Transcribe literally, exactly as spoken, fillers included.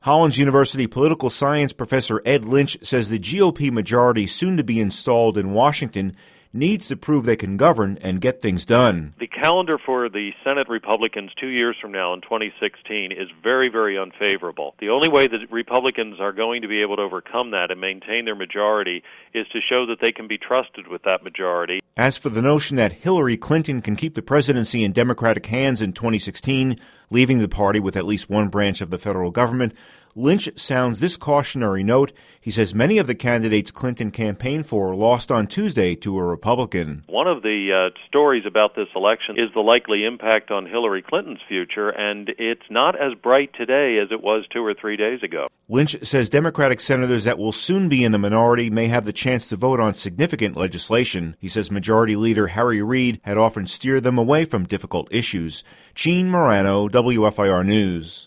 Hollins University political science professor Ed Lynch says the G O P majority soon to be installed in Washington needs to prove they can govern and get things done. The calendar for the Senate Republicans two years from now in twenty sixteen is very, very unfavorable. The only way that Republicans are going to be able to overcome that and maintain their majority is to show that they can be trusted with that majority. As for the notion that Hillary Clinton can keep the presidency in Democratic hands in twenty sixteen, leaving the party with at least one branch of the federal government, Lynch sounds this cautionary note. He says many of the candidates Clinton campaigned for lost on Tuesday to a Republican. One of the uh, stories about this election is the likely impact on Hillary Clinton's future, and it's not as bright today as it was two or three days ago. Lynch says Democratic senators that will soon be in the minority may have the chance to vote on significant legislation. He says Majority Leader Harry Reid had often steered them away from difficult issues. Gene Marrano, W F I R News.